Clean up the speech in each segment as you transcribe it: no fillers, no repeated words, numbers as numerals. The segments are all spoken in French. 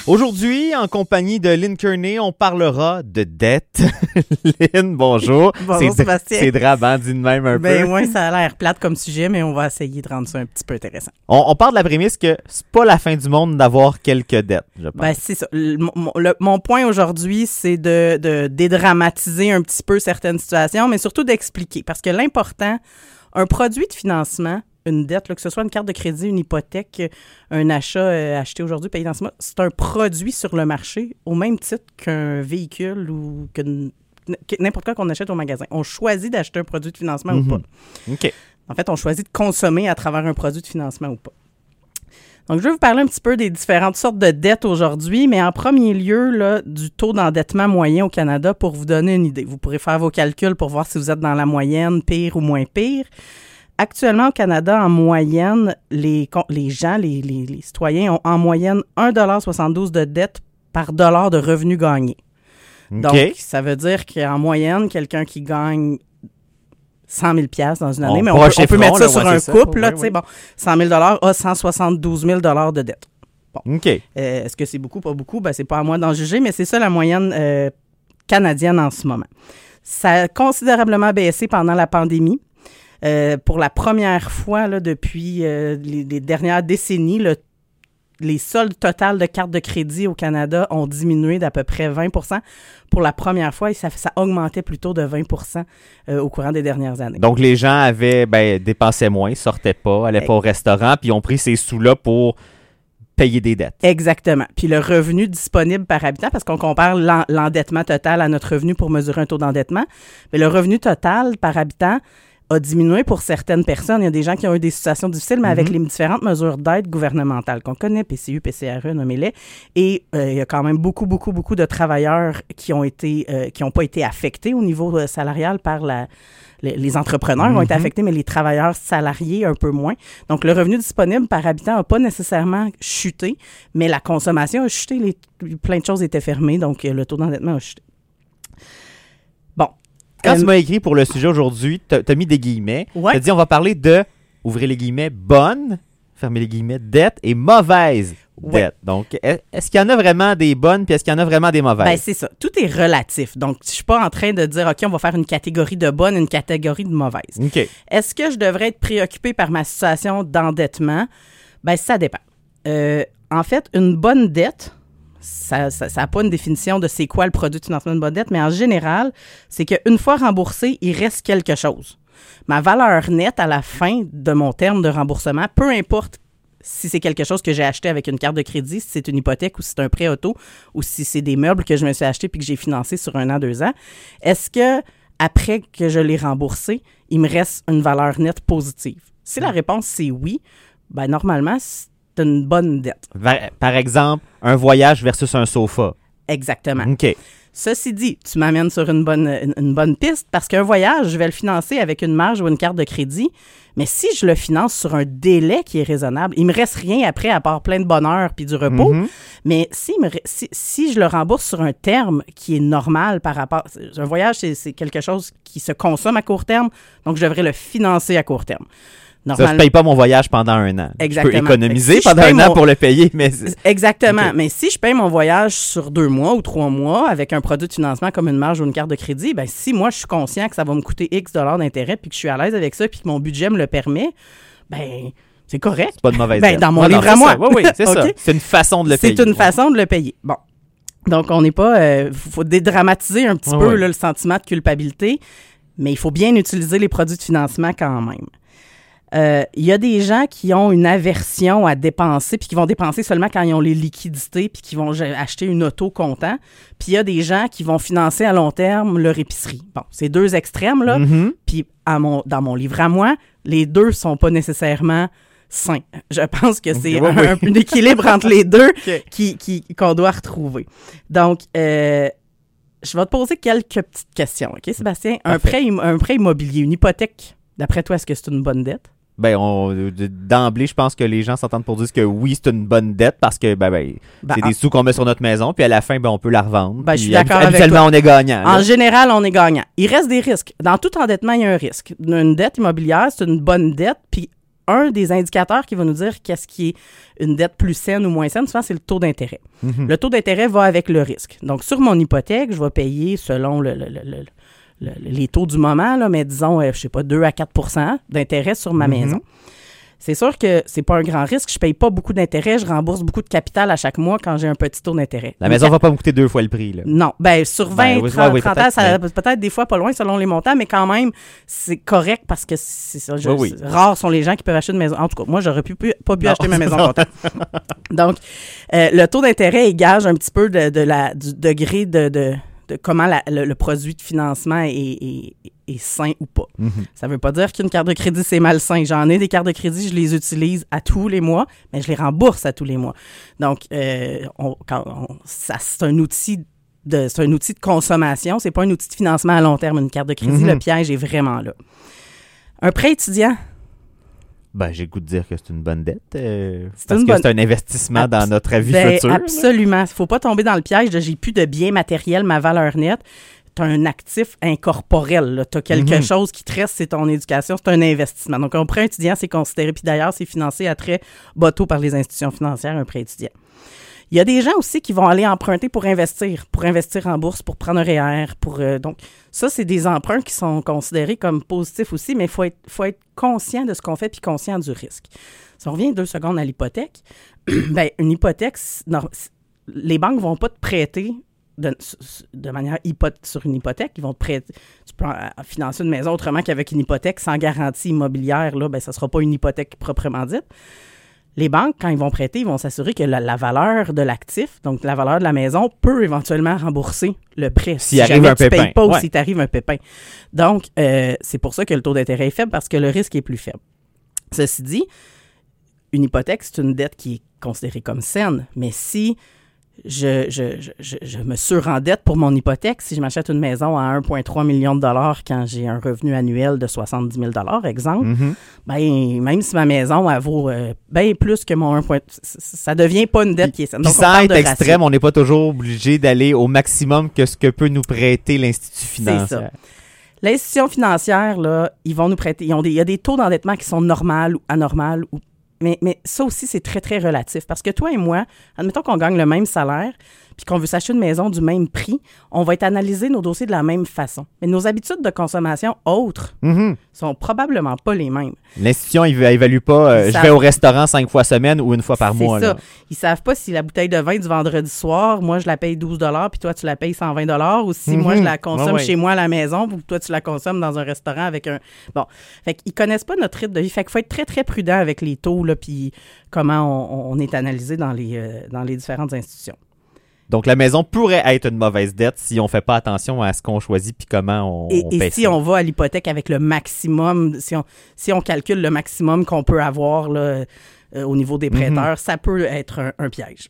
Aujourd'hui, en compagnie de Lynn Kearney, on parlera de dette. Lynn, bonjour. Bonjour Sébastien. C'est drabant, dit de même un peu. Ben oui, ça a l'air plate comme sujet, mais on va essayer de rendre ça un petit peu intéressant. On part de la prémisse que c'est pas la fin du monde d'avoir quelques dettes, je pense. Ben c'est ça. Mon point aujourd'hui, c'est de dédramatiser un petit peu certaines situations, mais surtout d'expliquer. Parce que l'important, un produit de financement, une dette, là, que ce soit une carte de crédit, une hypothèque, un achat acheté aujourd'hui, payé dans ce mois, c'est un produit sur le marché au même titre qu'un véhicule ou que n'importe quoi qu'on achète au magasin. On choisit d'acheter un produit de financement ou pas. OK. En fait, on choisit de consommer à travers un produit de financement ou pas. Donc, je vais vous parler un petit peu des différentes sortes de dettes aujourd'hui, mais en premier lieu, là, du taux d'endettement moyen au Canada pour vous donner une idée. Vous pourrez faire vos calculs pour voir si vous êtes dans la moyenne, pire ou moins pire. Actuellement, au Canada, en moyenne, les gens, les citoyens ont en moyenne 1,72 $ de dette par dollar de revenus gagnés. OK. Donc, ça veut dire qu'en moyenne, quelqu'un qui gagne 100 000 $ dans une année, mais on peut mettre ça sur un couple, là, tu sais, bon, 100 000 $ a 172 000 $ de dette. Bon. OK. Est-ce que c'est beaucoup, pas beaucoup? Ben, c'est pas à moi d'en juger, mais c'est ça la moyenne canadienne en ce moment. Ça a considérablement baissé pendant la pandémie. Pour la première fois là, depuis les dernières décennies, les soldes totales de cartes de crédit au Canada ont diminué d'à peu près 20 %. Pour la première fois, et ça augmentait plutôt de 20 % au courant des dernières années. Donc, les gens avaient dépensaient moins, sortaient pas, allaient pas au restaurant, puis ont pris ces sous-là pour payer des dettes. Exactement. Puis le revenu disponible par habitant, parce qu'on compare l'endettement total à notre revenu pour mesurer un taux d'endettement, mais le revenu total par habitant a diminué pour certaines personnes. Il y a des gens qui ont eu des situations difficiles, mais avec les différentes mesures d'aide gouvernementales qu'on connaît, PCU, PCRE, nommez-les. Et il y a quand même beaucoup de travailleurs qui ont pas été affectés au niveau salarial par les entrepreneurs ont été affectés, mais les travailleurs salariés un peu moins. Donc, le revenu disponible par habitant n'a pas nécessairement chuté, mais la consommation a chuté. Plein de choses étaient fermées, donc le taux d'endettement a chuté. Bon. Quand tu m'as écrit pour le sujet aujourd'hui, tu as mis des guillemets. Ouais. Tu as dit on va parler de, ouvrez les guillemets, bonne, fermez les guillemets, dette et mauvaise dette. Ouais. Donc, est-ce qu'il y en a vraiment des bonnes puis est-ce qu'il y en a vraiment des mauvaises? Ben, c'est ça. Tout est relatif. Donc, je suis pas en train de dire, OK, on va faire une catégorie de bonnes, une catégorie de mauvaises. OK. Est-ce que je devrais être préoccupée par ma situation d'endettement? Ben, ça dépend. En fait, une bonne dette, ça n'a pas une définition de c'est quoi le produit de financement d'une bonne dette, mais en général, c'est qu'une fois remboursé, il reste quelque chose. Ma valeur nette à la fin de mon terme de remboursement, peu importe si c'est quelque chose que j'ai acheté avec une carte de crédit, si c'est une hypothèque ou si c'est un prêt auto ou si c'est des meubles que je me suis achetés puis que j'ai financé sur 1 an, 2 ans, est-ce que après que je l'ai remboursé, il me reste une valeur nette positive? Si la réponse c'est oui, ben normalement, c'est une bonne dette. Par exemple, un voyage versus un sofa. Exactement. OK. Ceci dit, tu m'amènes sur une bonne piste parce qu'un voyage, je vais le financer avec une marge ou une carte de crédit, mais si je le finance sur un délai qui est raisonnable, il me reste rien après à part plein de bonheur puis du repos, mais si je le rembourse sur un terme qui est normal par rapport... Un voyage, c'est quelque chose qui se consomme à court terme, donc je devrais le financer à court terme. Ça, je ne paye pas mon voyage pendant 1 an. Exactement. Je peux économiser pendant 1 an pour le payer, mais... Exactement. Okay. Mais si je paye mon voyage sur 2 mois ou 3 mois avec un produit de financement comme une marge ou une carte de crédit, ben si moi, je suis conscient que ça va me coûter X $ d'intérêt puis que je suis à l'aise avec ça puis que mon budget me le permet, ben c'est correct. C'est pas de mauvaise dette. Dans mon livre à moi. Oui, c'est ça. C'est une façon de le payer. C'est une façon de le payer. Bon. Donc, on n'est pas... faut dédramatiser un petit peu là, le sentiment de culpabilité, mais il faut bien utiliser les produits de financement quand même. Il y a des gens qui ont une aversion à dépenser puis qui vont dépenser seulement quand ils ont les liquidités puis qui vont acheter une auto comptant. Puis il y a des gens qui vont financer à long terme leur épicerie. Bon, c'est 2 extrêmes, là. Puis dans mon livre à moi, les 2 sont pas nécessairement sains. Je pense que c'est un équilibre entre les 2 qu'on doit retrouver. Donc, je vais te poser quelques petites questions, OK, Sébastien? Un prêt immobilier, une hypothèque, d'après toi, est-ce que c'est une bonne dette? Ben, d'emblée, je pense que les gens s'entendent pour dire que oui, c'est une bonne dette parce que c'est des sous qu'on met sur notre maison, puis à la fin, on peut la revendre. Je suis d'accord avec toi. Habituellement, on est gagnant. En général, on est gagnant. Il reste des risques. Dans tout endettement, il y a un risque. Une dette immobilière, c'est une bonne dette, puis un des indicateurs qui va nous dire qu'est-ce qui est une dette plus saine ou moins saine, souvent, c'est le taux d'intérêt. Le taux d'intérêt va avec le risque. Donc, sur mon hypothèque, je vais payer selon les taux du moment, là, mais disons, 2 à 4 % d'intérêt sur ma maison. C'est sûr que c'est pas un grand risque. Je paye pas beaucoup d'intérêt. Je rembourse beaucoup de capital à chaque mois quand j'ai un petit taux d'intérêt. La maison va pas me coûter 2 fois le prix, là. Non. Sur 20, 30 ans, ça peut-être des fois pas loin selon les montants, mais quand même, c'est correct parce que c'est ça. Rares sont les gens qui peuvent acheter une maison. En tout cas, moi, j'aurais pas pu acheter ma maison longtemps. Donc, le taux d'intérêt gage un petit peu du degré de comment le produit de financement est sain ou pas. Ça veut pas dire qu'une carte de crédit, c'est malsain. J'en ai des cartes de crédit, je les utilise à tous les mois, mais je les rembourse à tous les mois. Donc, c'est un outil de consommation, c'est pas un outil de financement à long terme, une carte de crédit. Le piège est vraiment là. Un prêt étudiant, j'ai le goût de dire que c'est une bonne dette. C'est un investissement dans notre avis futur. Absolument. Il ne faut pas tomber dans le piège de j'ai plus de biens matériels, ma valeur nette. Tu as un actif incorporel. Tu as quelque chose qui te reste, c'est ton éducation, c'est un investissement. Donc, un prêt étudiant, c'est considéré, puis d'ailleurs, c'est financé à très bas taux par les institutions financières, un prêt étudiant. Il y a des gens aussi qui vont aller emprunter pour investir en bourse, pour prendre un REER. Donc, ça, c'est des emprunts qui sont considérés comme positifs aussi, mais il faut être conscient de ce qu'on fait puis conscient du risque. Si on revient 2 secondes à l'hypothèque, une hypothèque, les banques ne vont pas te prêter de manière sur une hypothèque. Ils vont te prêter. Tu peux financer une maison autrement qu'avec une hypothèque sans garantie immobilière. Là, ça ne sera pas une hypothèque proprement dite. Les banques, quand ils vont prêter, ils vont s'assurer que la valeur de l'actif, donc la valeur de la maison, peut éventuellement rembourser le prêt. S'il arrive un pépin. Payes pas ou si t'arrive un pépin. Donc, c'est pour ça que le taux d'intérêt est faible, parce que le risque est plus faible. Ceci dit, une hypothèque, c'est une dette qui est considérée comme saine, mais si je me surendette pour mon hypothèque, si je m'achète une maison à 1,3 million de dollars quand j'ai un revenu annuel de 70 000 $, exemple, même si ma maison elle vaut bien plus que mon 1,3, ça devient pas une dette qui est saine. Puis sans être extrême, on n'est pas toujours obligé d'aller au maximum que ce que peut nous prêter l'institut financier. C'est ça. L'institution financière, là, ils vont nous prêter, il y a des taux d'endettement qui sont normaux ou anormaux ou mais ça aussi, c'est très, très relatif. Parce que toi et moi, admettons qu'on gagne le même salaire puis qu'on veut s'acheter une maison du même prix, on va être analysé nos dossiers de la même façon. Mais nos habitudes de consommation autres sont probablement pas les mêmes. L'institution, il évalue pas je vais au restaurant 5 fois semaine ou 1 fois par mois. C'est ça. Là. Ils savent pas si la bouteille de vin du vendredi soir, moi, je la paye 12 $ puis toi, tu la payes 120 $ ou si moi, je la consomme chez moi à la maison puis toi, tu la consommes dans un restaurant avec un... Bon. Fait qu'ils connaissent pas notre rythme de vie. Fait qu'il faut être très, très prudent avec les taux là puis comment on est analysé dans les différentes institutions. Donc, la maison pourrait être une mauvaise dette si on ne fait pas attention à ce qu'on choisit puis comment on paie. Et si on va à l'hypothèque avec le maximum, si on calcule le maximum qu'on peut avoir là, au niveau des prêteurs, ça peut être un piège.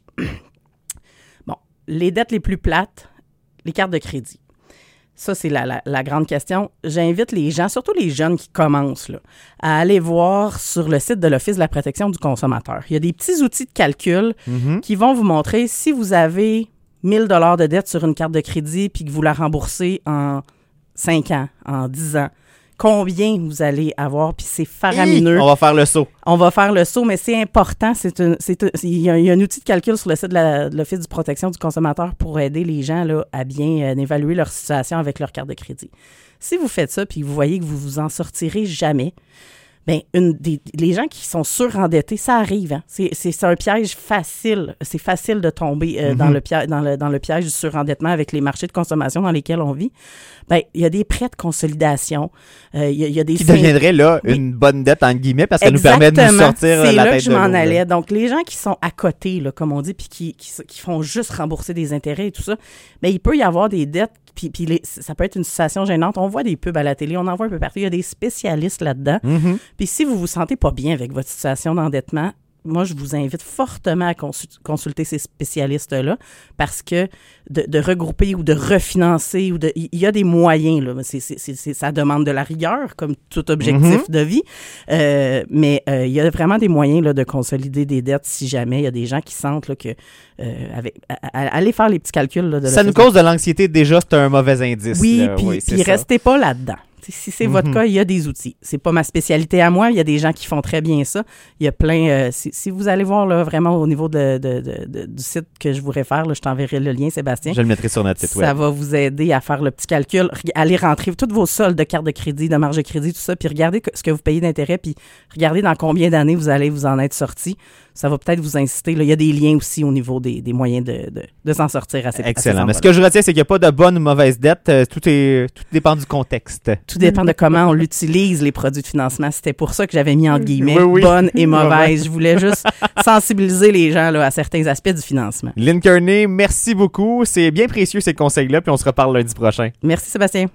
Bon, les dettes les plus plates, les cartes de crédit. Ça, c'est la grande question. J'invite les gens, surtout les jeunes qui commencent, là, à aller voir sur le site de l'Office de la protection du consommateur. Il y a des petits outils de calcul qui vont vous montrer si vous avez 1 000 $ de dette sur une carte de crédit puis que vous la remboursez en 5 ans, en 10 ans, combien vous allez avoir, puis c'est faramineux. On va faire le saut. On va faire le saut, mais c'est important. Il y a un outil de calcul sur le site de l'Office de protection du consommateur pour aider les gens là, à bien évaluer leur situation avec leur carte de crédit. Si vous faites ça, puis vous voyez que vous vous en sortirez jamais, bien, les gens qui sont surendettés, ça arrive. Hein? C'est un piège facile. C'est facile de tomber dans le piège du surendettement avec les marchés de consommation dans lesquels on vit. Bien, il y a des prêts de consolidation. Il y a des... Qui deviendraient là une bonne dette, entre guillemets, parce qu'elle nous permet de nous sortir la tête de l'eau. C'est là que je m'en allais. Donc, les gens qui sont à côté, là, comme on dit, puis qui font juste rembourser des intérêts et tout ça, bien, il peut y avoir des dettes, puis ça peut être une situation gênante. On voit des pubs à la télé, on en voit un peu partout. Il y a des spécialistes là-dedans. Puis si vous vous sentez pas bien avec votre situation d'endettement, moi, je vous invite fortement à consulter ces spécialistes-là parce que de regrouper ou de refinancer, il y a des moyens, là. Ça demande de la rigueur, comme tout objectif de vie, mais il y a vraiment des moyens là, de consolider des dettes si jamais il y a des gens qui sentent là, que allez faire les petits calculs. Là, ça nous cause de l'anxiété, déjà, c'est un mauvais indice. Oui, puis restez pas là-dedans. Si c'est votre cas, il y a des outils. C'est pas ma spécialité à moi. Il y a des gens qui font très bien ça. Il y a plein... si vous allez voir là, vraiment au niveau du site que je vous réfère, là, je t'enverrai le lien, Sébastien. Je le mettrai sur notre site web. Ça va vous aider à faire le petit calcul. Allez rentrer tous vos soldes de carte de crédit, de marge de crédit, tout ça, puis regardez ce que vous payez d'intérêt, puis regardez dans combien d'années vous allez vous en être sorti. Ça va peut-être vous inciter. Là, il y a des liens aussi au niveau des moyens de s'en sortir assez. Excellent. Mais ce que je retiens, c'est qu'il n'y a pas de bonne ou mauvaise dette. Tout dépend du contexte. Tout dépend de comment on l'utilise, les produits de financement. C'était pour ça que j'avais mis entre guillemets bonne et mauvaise. Je voulais juste sensibiliser les gens là, à certains aspects du financement. Lynn Kearney, merci beaucoup. C'est bien précieux ces conseils-là, puis on se reparle lundi prochain. Merci Sébastien.